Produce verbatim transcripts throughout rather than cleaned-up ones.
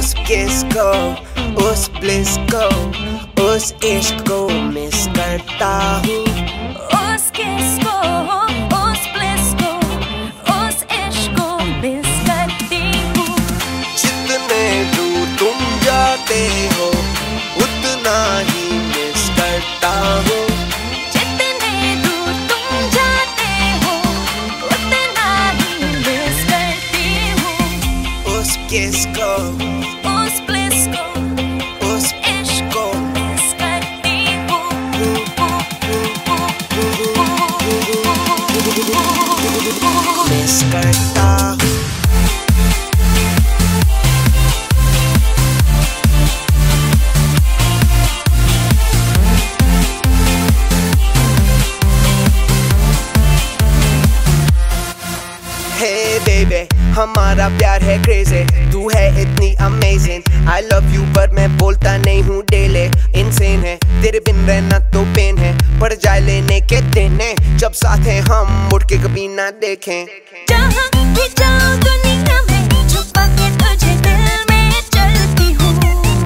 उस किस को, उस ब्लिस को, उस इश्क को मिस करता हूँ। उस किस को, उस ब्लिस को, उस इश्क को मिस करती हूँ। जितने दूर तुम जाते हो उतना ही मिस करता हूँ। जितने दूर तुम जाते हो उतना ही मिस करती हूँ। उस किस को, उस ब्लिस को, उस इश्क को मिस करती हूँ। मिस करता हूँ। Hey baby, हमारा प्यार है crazy, तू है इतनी amazing। I love you पर मैं बोलता नहीं हूँ डेले। insane है तेरे बिन रहना तो पेन है, पड़ जाए लेने के दिन है जब साथ हैं हम मुड़ के कभी ना देखें। जहाँ भी जाऊँ दुनिया में छुपा के तुझे दिल में चलती हूँ।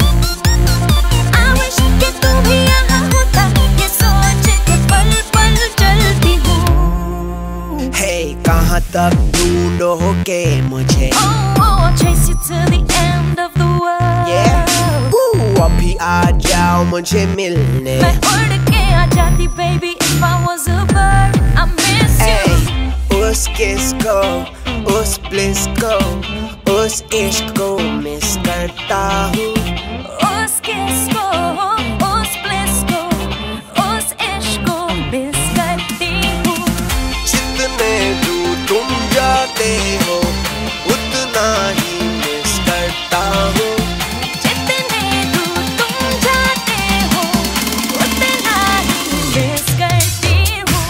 I wish कि तू भी यहाँ होता, ये सोच के पल पल चलती हूँ। Hey कहाँ तक ढूंढोगे मुझे? Oh, I'll chase you to the end of the world. Yeah, Woo, अभी आ जाओ मुझे मिलने। मैं उड़ के आ जाती baby if I was a bird. I miss you. Hey, उस किस को, उस ब्लिस को, उस इश्क को मिस करता हूँ। उस किस को, उस ब्लिस को, उस इश्क को मिस करती हूँ। जितने दूर तुम जाते हो उतना ही मिस करता हूँ। जितने दूर तुम जाते हो उतना ही मिस करती हूँ।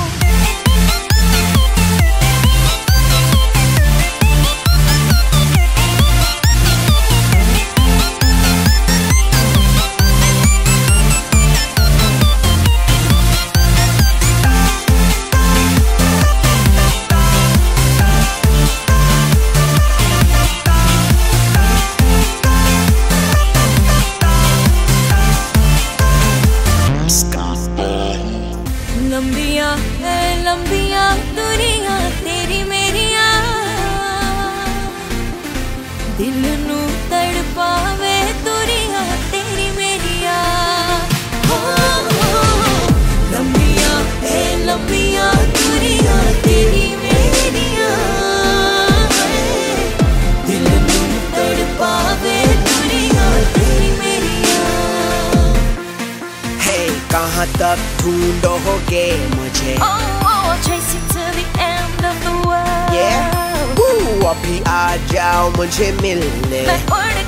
लंबियाँ है लंबियाँ दूरियाँ तेरी मेरियाँ, दिल नू तड़पावे दूरियाँ तेरी मेरियाँ। हो, हो, लंबियाँ है लंबियाँ दूरियाँ तेरी मेरियाँ, दिल नू तड़पावे दूरियाँ तेरी मेरियाँ। Hey कहाँ तक ढूंढोगे मुझे? Oh, oh, I'll chase you to the end of the world. Yeah, Woo, अभी आ जाओ मुझे मिलने। मैं उड़